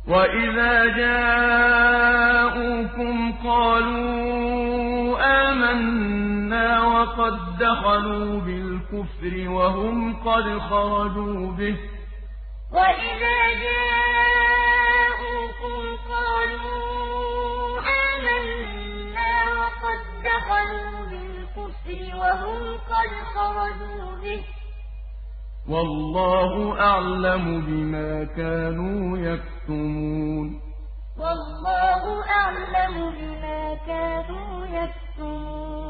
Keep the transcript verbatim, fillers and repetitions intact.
وَإِذَا جَاءُوكُمْ قَالُوا آمَنَّا وَقَد دَّخَلُوا بِالْكُفْرِ وَهُمْ قَدْ خَرَجُوا بِهِ ۚ وَإِذَا جَاءُوكُمْ قَالُوا آمَنَّا وَقَد دَّخَلُوا بِالْكُفْرِ وَهُمْ قَدْ خَرَجُوا بِهِ ۚ وَاللَّهُ أَعْلَمُ بِمَا كَانُوا يَكْتُمُونَ وَاللَّهُ أَعْلَمُ بِمَا كَانُوا يَكْتُمُونَ